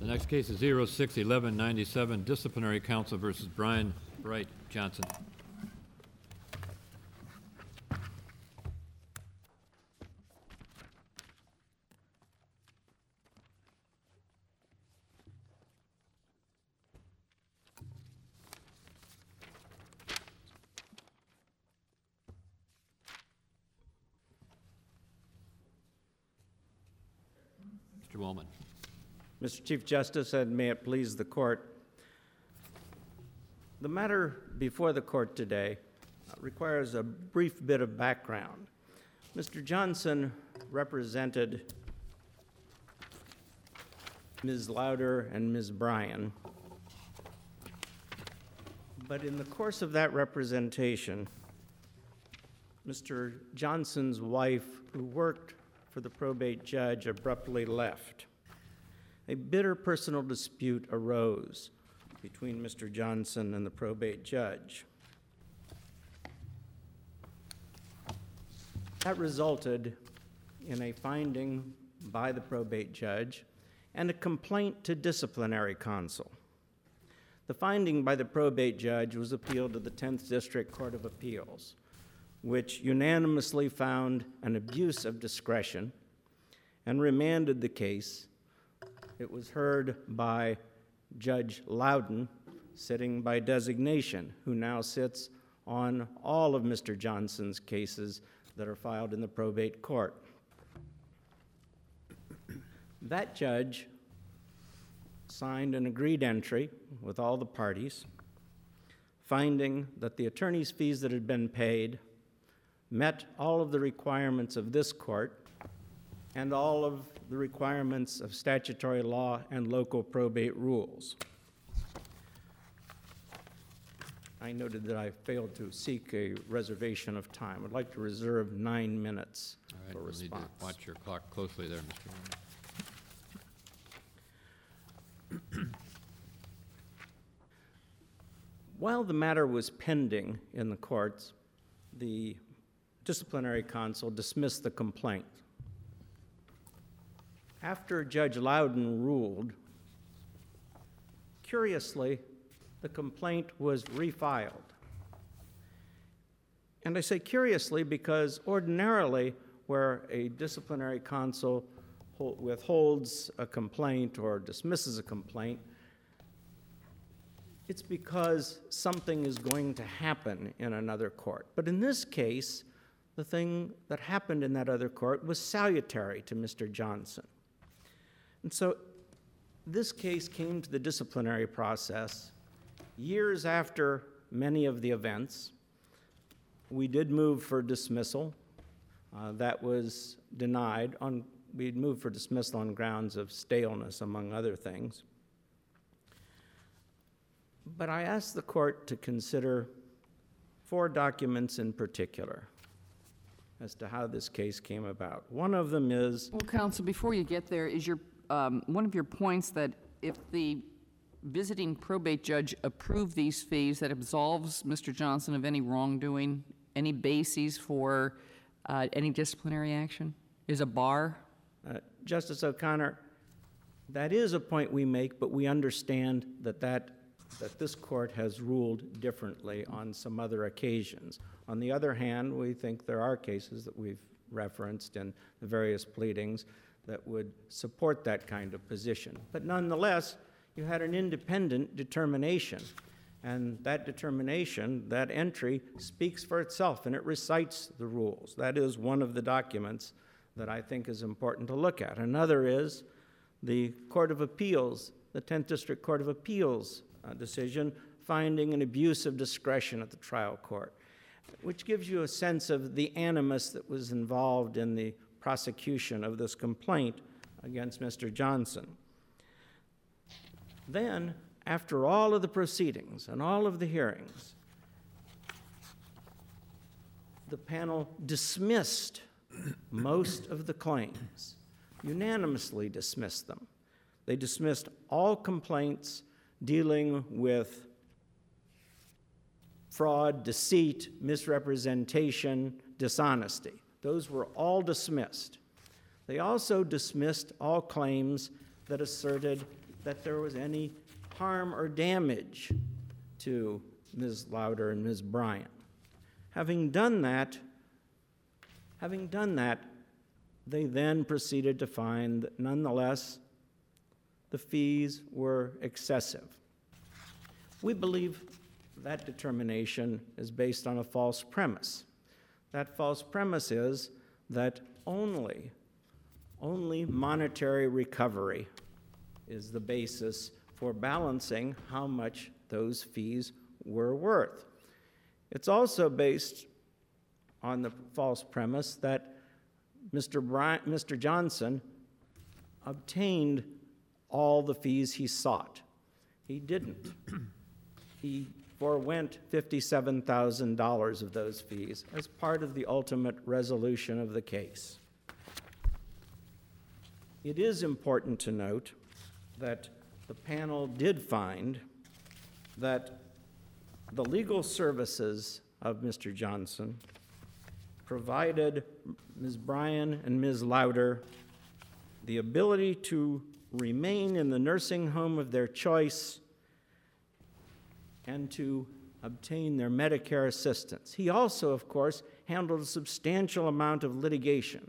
The next case is 06-1197, Disciplinary Counsel versus Brian Bright Johnson. Mr. Woolman. Mr. Chief Justice, and may it please the court, the matter before the court today requires a brief bit of background. Mr. Johnson represented Ms. Lauder and Ms. Bryan, but in the course of that representation, Mr. Johnson's wife, who worked for the probate judge, abruptly left. A bitter personal dispute arose between Mr. Johnson and the probate judge. That resulted in a finding by the probate judge and a complaint to disciplinary counsel. The finding by the probate judge was appealed to the 10th District Court of Appeals, which unanimously found an abuse of discretion and remanded the case. It was heard by Judge Loudon, sitting by designation, who now sits on all of Mr. Johnson's cases that are filed in the probate court. That judge signed an agreed entry with all the parties, finding that the attorney's fees that had been paid met all of the requirements of this court and all of the requirements of statutory law and local probate rules. I noted that I failed to seek a reservation of time. I'd like to reserve 9 minutes for response. You'll need to watch your clock closely there, Mr. Woolman. While the matter was pending in the courts, the disciplinary counsel dismissed the complaint. After Judge Loudon ruled, curiously, the complaint was refiled. And I say curiously because ordinarily, where a disciplinary counsel withholds a complaint or dismisses a complaint, it's because something is going to happen in another court. But in this case, the thing that happened in that other court was salutary to Mr. Johnson. And so this case came to the disciplinary process years after many of the events. We did move for dismissal. That was denied. We'd moved for dismissal on grounds of staleness, among other things. But I asked the court to consider 4 documents in particular as to how this case came about. One of them is... Well, counsel, before you get there, is your one of your points that if the visiting probate judge approved these fees, that absolves Mr. Johnson of any wrongdoing, any bases for any disciplinary action? Is a bar? Justice O'Connor, that is a point we make, but we understand that this court has ruled differently on some other occasions. On the other hand, we think there are cases that we've referenced in the various pleadings that would support that kind of position. But nonetheless, you had an independent determination, and that determination, that entry, speaks for itself, and it recites the rules. That is one of the documents that I think is important to look at. Another is the Court of Appeals, the 10th District Court of Appeals decision, finding an abuse of discretion at the trial court, which gives you a sense of the animus that was involved in the prosecution of this complaint against Mr. Johnson. Then, after all of the proceedings and all of the hearings, the panel dismissed most of the claims, unanimously dismissed them. They dismissed all complaints dealing with fraud, deceit, misrepresentation, dishonesty. Those were all dismissed. They also dismissed all claims that asserted that there was any harm or damage to Ms. Lauder and Ms. Bryan. Having done that, they then proceeded to find that nonetheless the fees were excessive. We believe that determination is based on a false premise. That false premise is that only monetary recovery is the basis for balancing how much those fees were worth. It's also based on the false premise that Mr. Johnson obtained all the fees he sought. He didn't. He forwent $57,000 of those fees as part of the ultimate resolution of the case. It is important to note that the panel did find that the legal services of Mr. Johnson provided Ms. Bryan and Ms. Lauder the ability to remain in the nursing home of their choice and to obtain their Medicare assistance. He also, of course, handled a substantial amount of litigation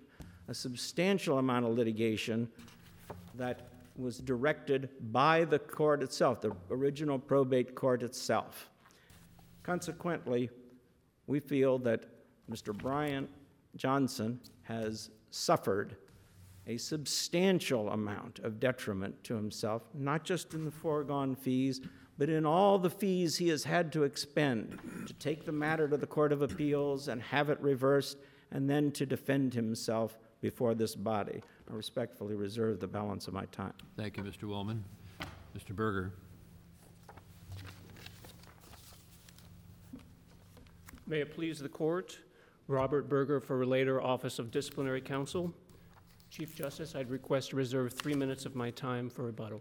that was directed by the court itself, the original probate court itself. Consequently, we feel that Mr. Brian Johnson has suffered a substantial amount of detriment to himself, not just in the foregone fees, but in all the fees he has had to expend to take the matter to the Court of Appeals and have it reversed, and then to defend himself before this body. I respectfully reserve the balance of my time. Thank you, Mr. Woolman. Mr. Berger. May it please the court, Robert Berger for Relator, Office of Disciplinary Counsel. Chief Justice, I'd request to reserve 3 minutes of my time for rebuttal.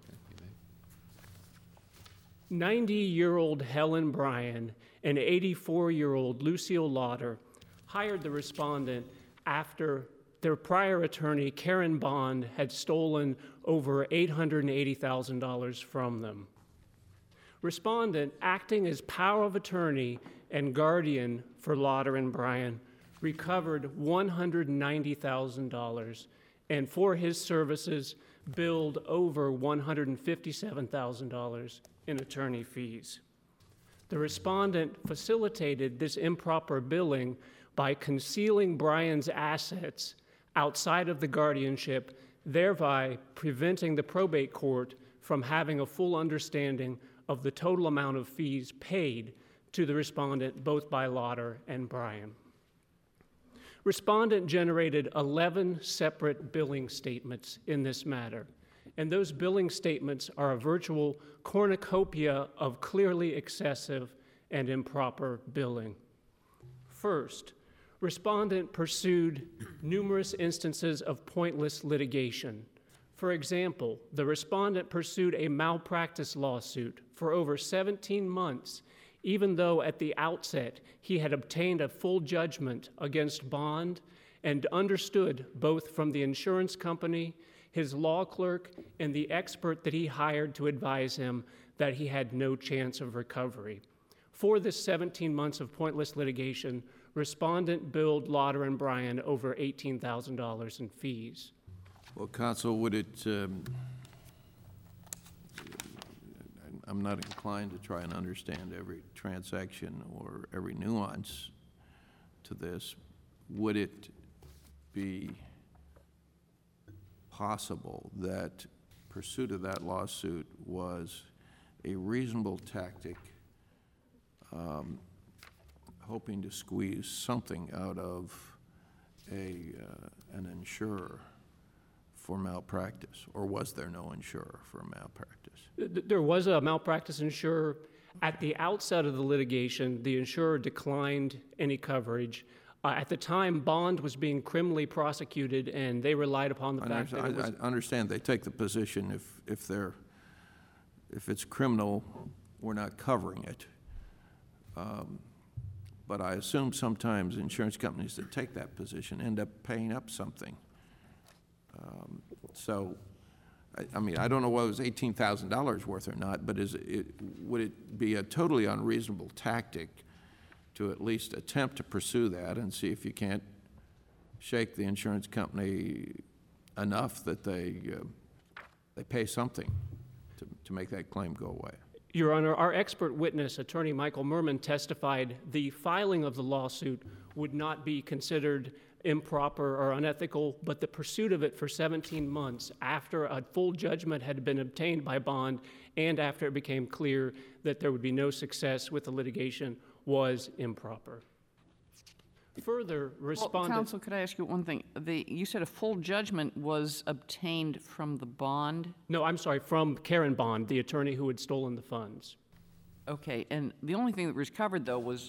90-year-old Helen Bryan and 84-year-old Lucille Lauder hired the respondent after their prior attorney, Karen Bond, had stolen over $880,000 from them. Respondent, acting as power of attorney and guardian for Lauder and Bryan, recovered $190,000 and for his services billed over $157,000 in attorney fees. The respondent facilitated this improper billing by concealing Bryan's assets outside of the guardianship, thereby preventing the probate court from having a full understanding of the total amount of fees paid to the respondent, both by Lauder and Bryan. Respondent generated 11 separate billing statements in this matter, and those billing statements are a virtual cornucopia of clearly excessive and improper billing. First, respondent pursued numerous instances of pointless litigation. For example, the respondent pursued a malpractice lawsuit for over 17 months, even though at the outset he had obtained a full judgment against Bond and understood both from the insurance company, his law clerk, and the expert that he hired to advise him that he had no chance of recovery. For this 17 months of pointless litigation, respondent billed Lauder and Bryan over $18,000 in fees. Well, counsel, would it, I'm not inclined to try and understand every transaction or every nuance to this. Would it be possible that pursuit of that lawsuit was a reasonable tactic, hoping to squeeze something out of an insurer for malpractice, or was there no insurer for malpractice? There was a malpractice insurer. At the outset of the litigation, the insurer declined any coverage. At the time, Bond was being criminally prosecuted, and they relied upon the fact that it was... I understand they take the position if it's criminal, we're not covering it. But I assume sometimes insurance companies that take that position end up paying up something. So I mean, I don't know whether it was $18,000 worth or not, but would it be a totally unreasonable tactic to at least attempt to pursue that and see if you can't shake the insurance company enough that they pay something to make that claim go away? Your Honor, our expert witness, Attorney Michael Merman, testified the filing of the lawsuit would not be considered improper or unethical, but the pursuit of it for 17 months after a full judgment had been obtained by bond and after it became clear that there would be no success with the litigation was improper. Further, Well, respondent... counsel, could I ask you one thing? You said a full judgment was obtained from the bond? No, I'm sorry, from Karen Bond, the attorney who had stolen the funds. Okay, and the only thing that was recovered, though, was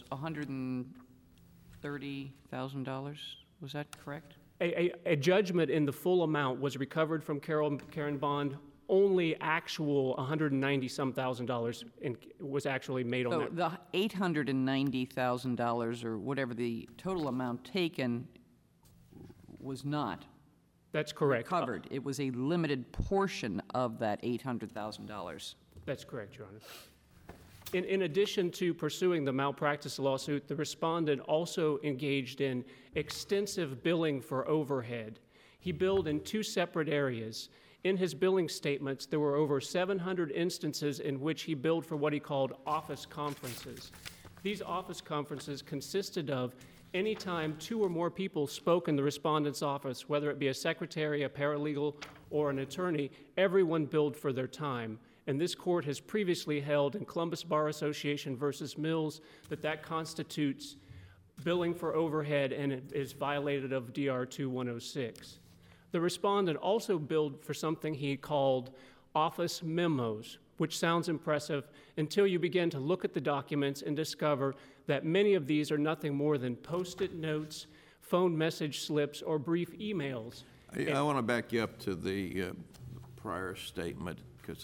$130,000? Was that correct? A judgment in the full amount was recovered from Karen Bond. Only actual $190,000 was actually made on So that. the $890,000 or whatever the total amount taken was not That's correct. covered. It was a limited portion of that $800,000. That's correct, Your Honor. In addition to pursuing the malpractice lawsuit, the respondent also engaged in extensive billing for overhead. He billed in two separate areas. In his billing statements, there were over 700 instances in which he billed for what he called office conferences. These office conferences consisted of any time two or more people spoke in the respondent's office, whether it be a secretary, a paralegal, or an attorney, everyone billed for their time. And this court has previously held in Columbus Bar Association versus Mills that constitutes billing for overhead and it is violated of DR 2106. The respondent also billed for something he called office memos, which sounds impressive until you begin to look at the documents and discover that many of these are nothing more than Post-it notes, phone message slips, or brief emails. I want to back you up to the prior statement, because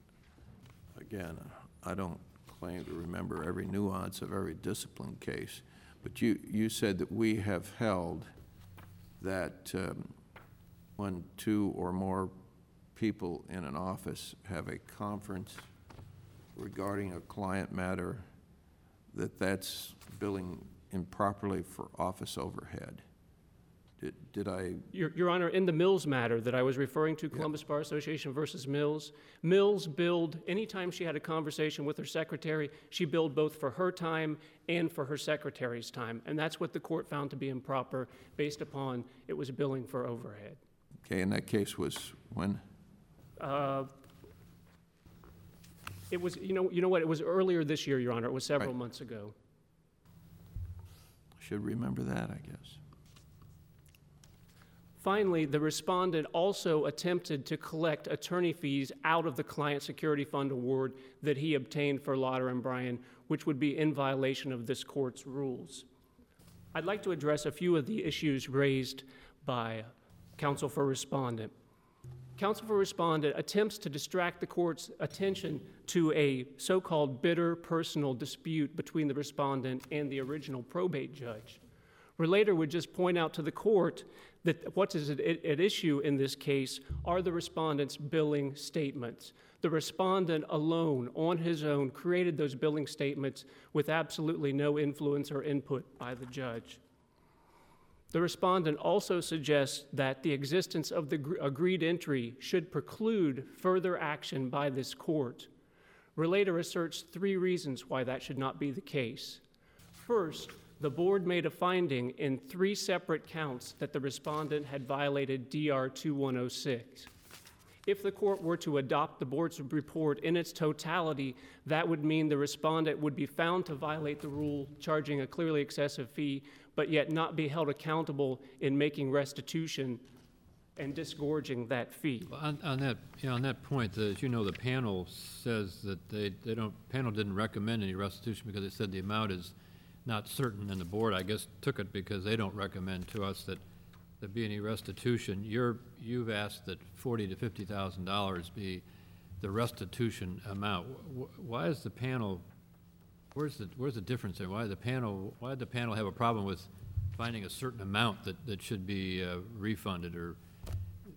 I don't claim to remember every nuance of every discipline case, but you said that we have held that when two or more people in an office have a conference regarding a client matter, that's billing improperly for office overhead. Did I? Your Honor, in the Mills matter that I was referring to, Columbus Bar Association versus Mills, Mills billed, anytime she had a conversation with her secretary, she billed both for her time and for her secretary's time. And that's what the court found to be improper based upon it was billing for overhead. Okay, and that case was when? It was, you know what, it was earlier this year, Your Honor. It was several months ago. I should remember that, I guess. Finally, the respondent also attempted to collect attorney fees out of the Client Security Fund award that he obtained for Lauder and Bryan, which would be in violation of this court's rules. I'd like to address a few of the issues raised by counsel for respondent. Counsel for respondent attempts to distract the court's attention to a so-called bitter personal dispute between the respondent and the original probate judge. Relator would just point out to the court that what is at issue in this case are the respondent's billing statements. The respondent alone, on his own, created those billing statements with absolutely no influence or input by the judge. The respondent also suggests that the existence of the agreed entry should preclude further action by this court. Relator asserts three reasons why that should not be the case. First, the board made a finding in three separate counts that the respondent had violated DR 2106. If the court were to adopt the board's report in its totality, that would mean the respondent would be found to violate the rule charging a clearly excessive fee, but yet not be held accountable in making restitution and disgorging that fee. On that point, as you know, the panel says that panel didn't recommend any restitution because they said the amount is not certain, and the board, I guess, took it because they don't recommend to us that there be any restitution. You've asked that $40,000 to $50,000 be the restitution amount. Why is the panel? Where's the difference there? Why did the panel have a problem with finding a certain amount that should be refunded? Or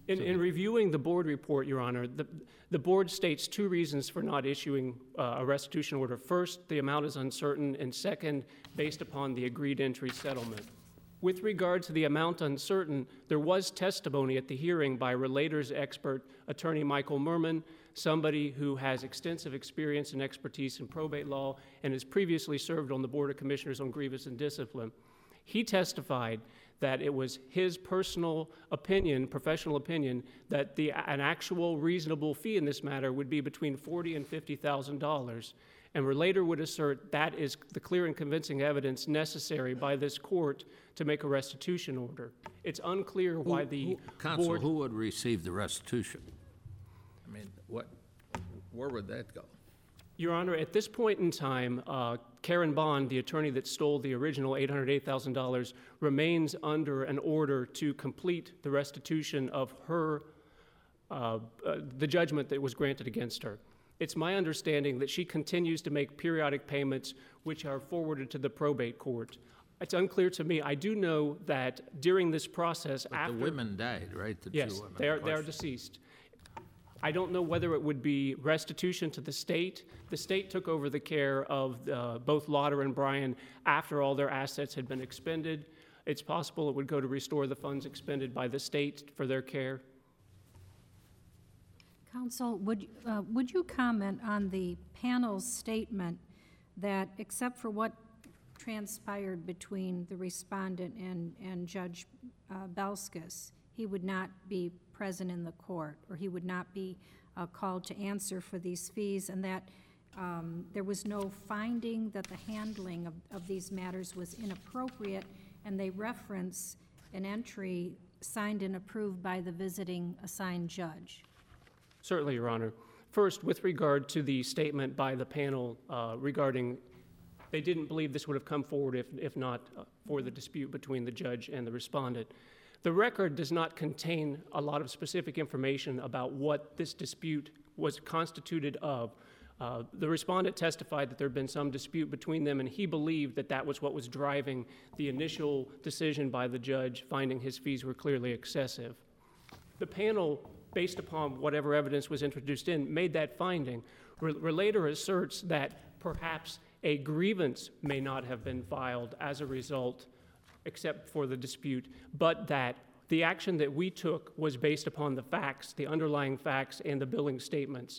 In reviewing the board report, Your Honor, the board states two reasons for not issuing a restitution order. First, the amount is uncertain, and second, based upon the agreed entry settlement. With regard to the amount uncertain, there was testimony at the hearing by Relator's expert, attorney Michael Merman, somebody who has extensive experience and expertise in probate law and has previously served on the Board of Commissioners on Grievance and Discipline. He testified that it was his personal opinion, professional opinion, that an actual reasonable fee in this matter would be between $40,000 and $50,000. And Relator would assert that is the clear and convincing evidence necessary by this court to make a restitution order. It's unclear why the Counsel, board... who would receive the restitution? I mean, where would that go? Your Honor, at this point in time, Karen Bond, the attorney that stole the original $808,000, remains under an order to complete the restitution of her, the judgment that was granted against her. It's my understanding that she continues to make periodic payments which are forwarded to the probate court. It's unclear to me. I do know that during this process, But the women died, right? The yes, two women. they are deceased. I don't know whether it would be restitution to the state. The state took over the care of both Lauder and Bryan after all their assets had been expended. It's possible it would go to restore the funds expended by the state for their care. Counsel, would you comment on the panel's statement that except for what transpired between the respondent and Judge Belskis, he would not be present in the court, or he would not be called to answer for these fees, and that there was no finding that the handling of these matters was inappropriate, and they reference an entry signed and approved by the visiting assigned judge? Certainly, Your Honor. First, with regard to the statement by the panel regarding they didn't believe this would have come forward if not for the dispute between the judge and the respondent. The record does not contain a lot of specific information about what this dispute was constituted of. The respondent testified that there had been some dispute between them, and he believed that that was what was driving the initial decision by the judge, finding his fees were clearly excessive. The panel, based upon whatever evidence was introduced in, made that finding. Relator asserts that perhaps a grievance may not have been filed as a result, except for the dispute, but that the action that we took was based upon the facts, the underlying facts, and the billing statements.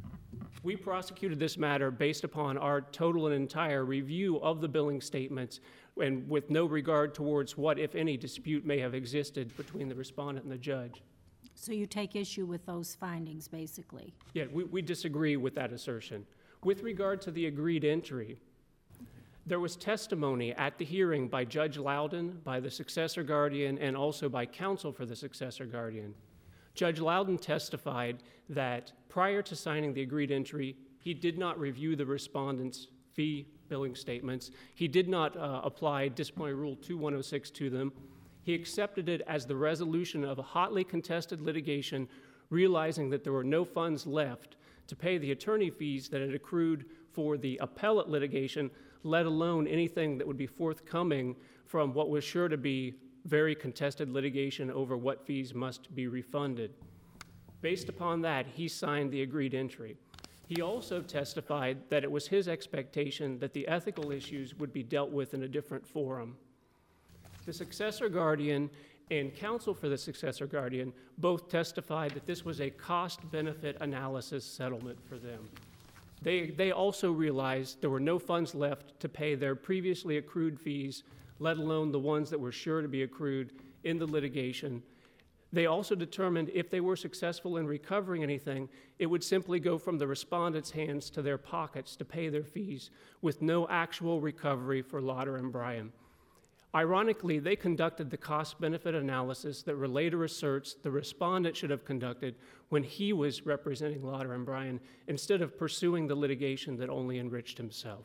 We prosecuted this matter based upon our total and entire review of the billing statements, and with no regard towards what, if any, dispute may have existed between the respondent and the judge. So you take issue with those findings, basically? Yeah, we disagree with that assertion. With regard to the agreed entry, there was testimony at the hearing by Judge Loudon, by the successor guardian, and also by counsel for the successor guardian. Judge Loudon testified that prior to signing the agreed entry, he did not review the respondent's fee billing statements. He did not apply Disciplinary Rule 2106 to them. He accepted it as the resolution of a hotly contested litigation, realizing that there were no funds left to pay the attorney fees that had accrued for the appellate litigation, let alone anything that would be forthcoming from what was sure to be very contested litigation over what fees must be refunded. Based upon that, he signed the agreed entry. He also testified that it was his expectation that the ethical issues would be dealt with in a different forum. The successor guardian and counsel for the successor guardian both testified that this was a cost-benefit analysis settlement for them. They also realized there were no funds left to pay their previously accrued fees, let alone the ones that were sure to be accrued in the litigation. They also determined if they were successful in recovering anything, it would simply go from the respondent's hands to their pockets to pay their fees, with no actual recovery for Lauder and Bryan. Ironically, they conducted the cost-benefit analysis that Relator asserts the respondent should have conducted when he was representing Lauder and Bryan, instead of pursuing the litigation that only enriched himself.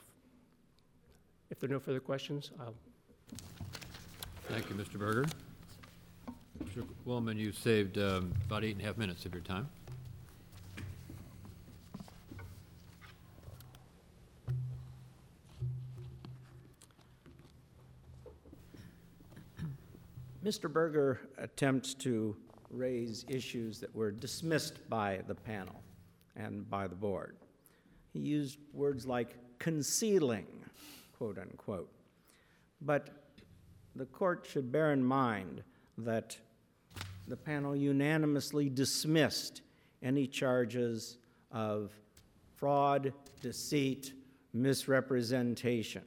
If there are no further questions, I'll... Thank you, Mr. Berger. Mr. Woolman, you saved about 8.5 minutes of your time. Mr. Berger attempts to raise issues that were dismissed by the panel and by the board. He used words like concealing, quote unquote. But the court should bear in mind that the panel unanimously dismissed any charges of fraud, deceit, misrepresentation.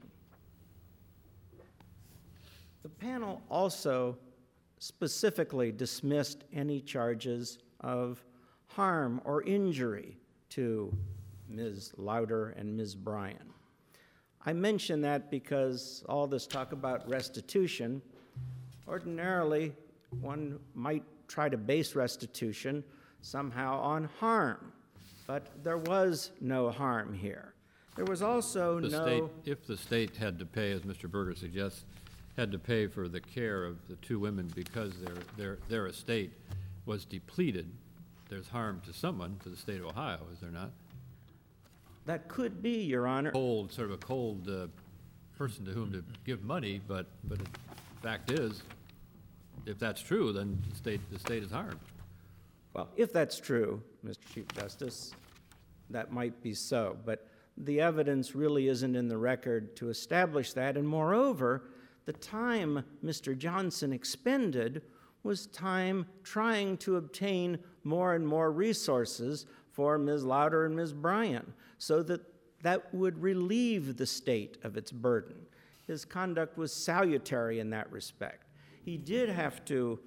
The panel also specifically dismissed any charges of harm or injury to Ms. Lauder and Ms. Bryan. I mention that because all this talk about restitution, ordinarily one might try to base restitution somehow on harm, but there was no harm here. There was also If the state had to pay, as Mr. Berger suggests, had to pay for the care of the two women because their estate was depleted, there's harm to someone, to the state of Ohio, is there not? That could be, Your Honor. Sort of a cold person to whom to give money, but the fact is, if that's true, then the state is harmed. Well, if that's true, Mr. Chief Justice, that might be so, but the evidence really isn't in the record to establish that, and moreover, the time Mr. Johnson expended was time trying to obtain more and more resources for Ms. Lauder and Ms. Bryan, so that would relieve the state of its burden. His conduct was salutary in that respect. He did have to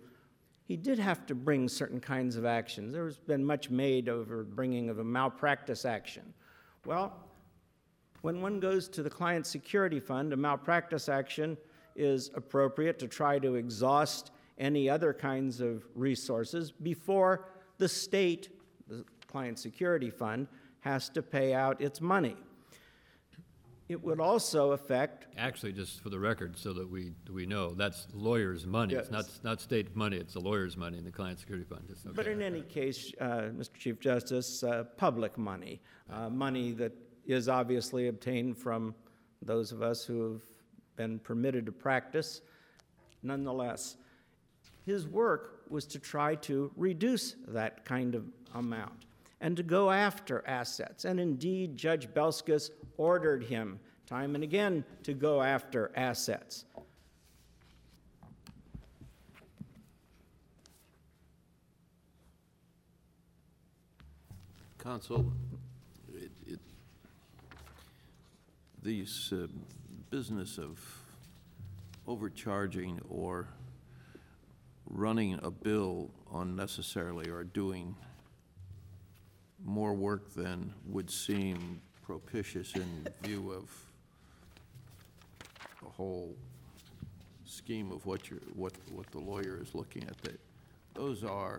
bring certain kinds of actions. There's been much made over bringing of a malpractice action. Well, when one goes to the Client Security Fund, a malpractice action is appropriate to try to exhaust any other kinds of resources before the state, the Client Security Fund, has to pay out its money. It would also affect... Actually, just for the record, so that we know, that's lawyers' money. Yes. It's not state money, it's the lawyers' money in the Client Security Fund. Okay. But in any case, Mr. Chief Justice, public money, money that is obviously obtained from those of us who have been permitted to practice. Nonetheless, his work was to try to reduce that kind of amount and to go after assets. And indeed, Judge Belskis ordered him time and again to go after assets. Counsel, these business of overcharging or running a bill unnecessarily or doing more work than would seem propitious in view of the whole scheme of what the lawyer is looking at. Those are,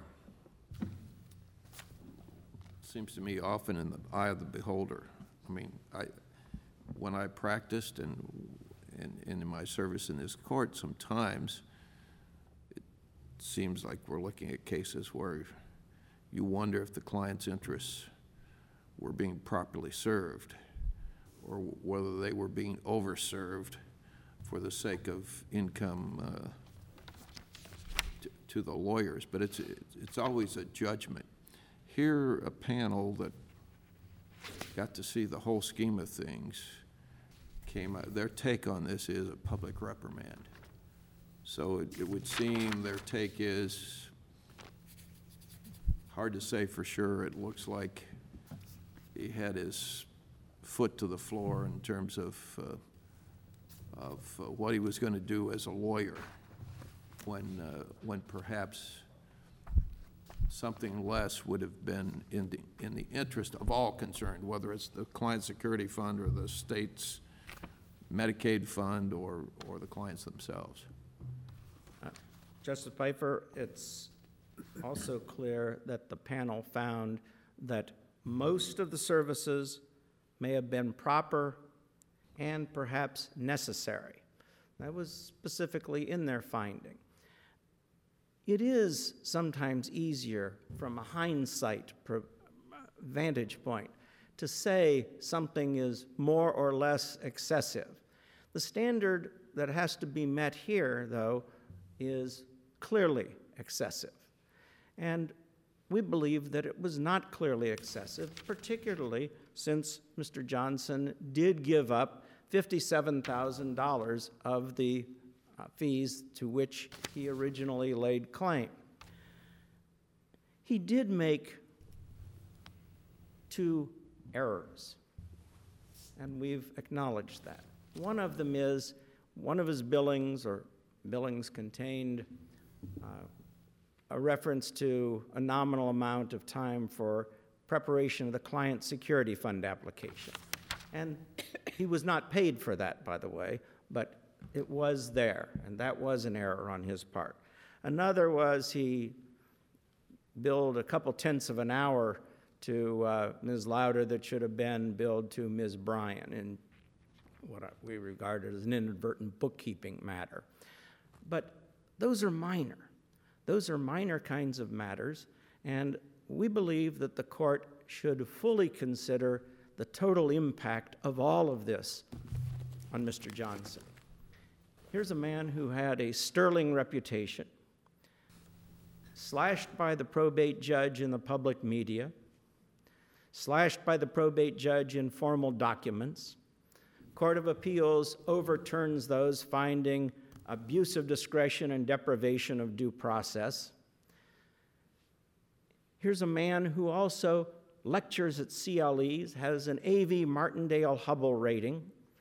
seems to me, often in the eye of the beholder. I mean, when I practiced and in my service in this court, sometimes it seems like we're looking at cases where you wonder if the client's interests were being properly served or whether they were being overserved for the sake of income to the lawyers. But it's always a judgment. Here, a panel that got to see the whole scheme of things came out. Their take on this is a public reprimand. So it would seem their take is hard to say for sure. It looks like he had his foot to the floor in terms of what he was going to do as a lawyer when perhaps something less would have been in the interest of all concerned, whether it's the Client Security Fund or the state's Medicaid fund or the clients themselves. Justice Pfeiffer, it's also clear that the panel found that most of the services may have been proper and perhaps necessary. That was specifically in their finding. It is sometimes easier from a hindsight vantage point to say something is more or less excessive. The standard that has to be met here, though, is clearly excessive. And we believe that it was not clearly excessive, particularly since Mr. Johnson did give up $57,000 of the fees to which he originally laid claim. He did make 2 errors, and we've acknowledged that. One of them is one of his billings contained a reference to a nominal amount of time for preparation of the client security fund application. And he was not paid for that, by the way, but it was there, and that was an error on his part. Another was he billed a couple tenths of an hour to Ms. Lauder that should have been billed to Ms. Bryan in what we regarded as an inadvertent bookkeeping matter. But those are minor. Those are minor kinds of matters, and we believe that the court should fully consider the total impact of all of this on Mr. Johnson. Here's a man who had a sterling reputation, slashed by the probate judge in the public media, slashed by the probate judge in formal documents. Court of Appeals overturns those, finding abuse of discretion and deprivation of due process. Here's a man who also lectures at CLEs, has an A.V. Martindale-Hubbell rating,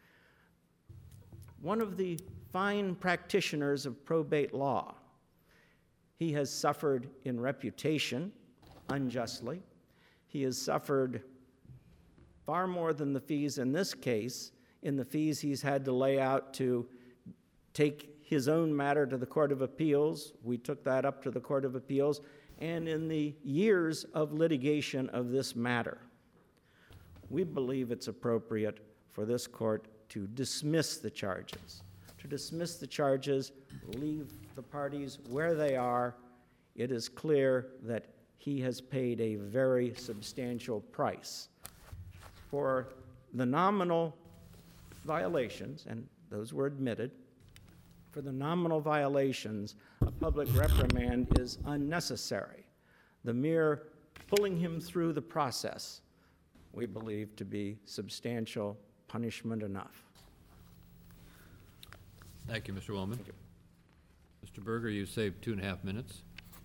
one of the fine practitioners of probate law. He has suffered in reputation unjustly. He has suffered far more than the fees in this case, in the fees he's had to lay out to take his own matter to the Court of Appeals. We took that up to the Court of Appeals, and in the years of litigation of this matter. We believe it's appropriate for this court to dismiss the charges. To dismiss the charges, leave the parties where they are. It is clear that he has paid a very substantial price for the nominal violations, and those were admitted. For the nominal violations, a public reprimand is unnecessary. The mere pulling him through the process, we believe to be substantial punishment enough. Thank you, Mr. Wellman. Mr. Berger, you saved 2.5 minutes.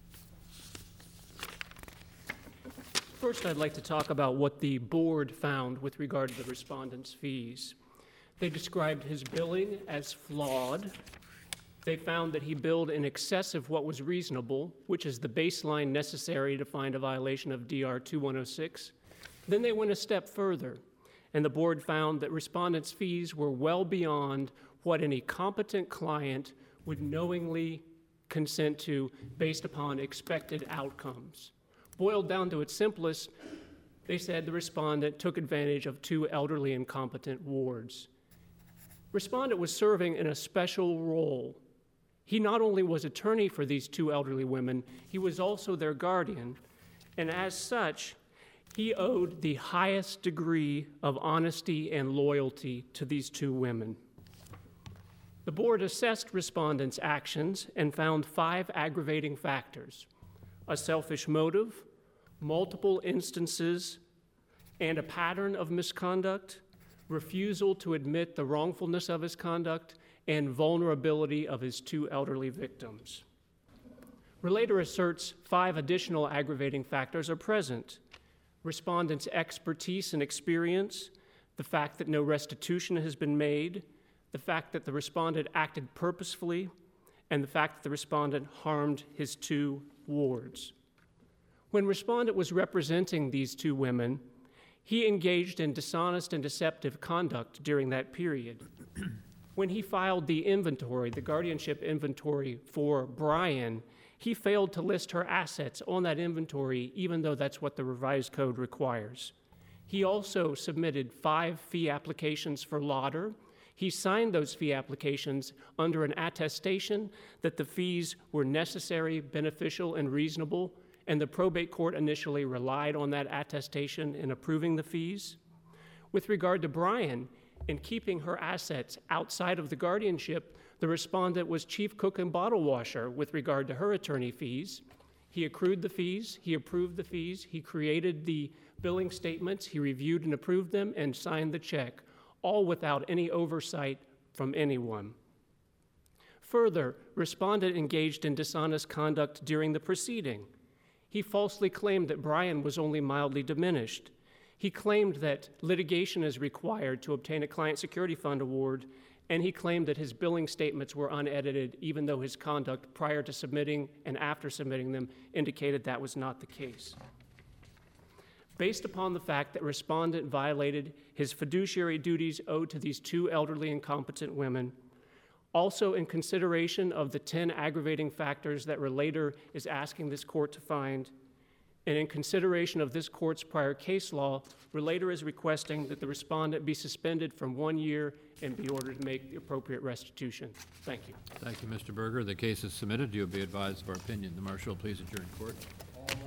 First, I'd like to talk about what the board found with regard to the respondent's fees. They described his billing as flawed. They found that he billed in excess of what was reasonable, which is the baseline necessary to find a violation of DR 2106. Then they went a step further, and the board found that respondent's fees were well beyond what any competent client would knowingly consent to based upon expected outcomes. Boiled down to its simplest, they said the respondent took advantage of 2 elderly incompetent wards. Respondent was serving in a special role. He not only was attorney for these 2 elderly women, he was also their guardian, and as such, he owed the highest degree of honesty and loyalty to these 2 women. The board assessed respondent's actions and found 5 aggravating factors: a selfish motive, multiple instances, and a pattern of misconduct, refusal to admit the wrongfulness of his conduct, and vulnerability of his 2 elderly victims. Relator asserts 5 additional aggravating factors are present: respondent's expertise and experience, the fact that no restitution has been made, the fact that the respondent acted purposefully, and the fact that the respondent harmed his 2 wards. When respondent was representing these 2 women, he engaged in dishonest and deceptive conduct during that period. When he filed the inventory, the guardianship inventory for Bryan, he failed to list her assets on that inventory, even though that's what the revised code requires. He also submitted 5 fee applications for Lauder. He signed those fee applications under an attestation that the fees were necessary, beneficial, and reasonable, and the probate court initially relied on that attestation in approving the fees. With regard to Bryan, in keeping her assets outside of the guardianship, the respondent was chief cook and bottle washer with regard to her attorney fees. He accrued the fees, he approved the fees, he created the billing statements, he reviewed and approved them, and signed the check, all without any oversight from anyone. Further, respondent engaged in dishonest conduct during the proceeding. He falsely claimed that Brian was only mildly diminished. He claimed that litigation is required to obtain a client security fund award, and he claimed that his billing statements were unedited, even though his conduct prior to submitting and after submitting them indicated that was not the case. Based upon the fact that respondent violated his fiduciary duties owed to these two elderly incompetent women, also in consideration of the 10 aggravating factors that Relator is asking this court to find, and in consideration of this court's prior case law, Relator is requesting that the respondent be suspended from 1 year and be ordered to make the appropriate restitution. Thank you. Thank you, Mr. Berger. The case is submitted. You'll be advised of our opinion. The marshal, please adjourn court.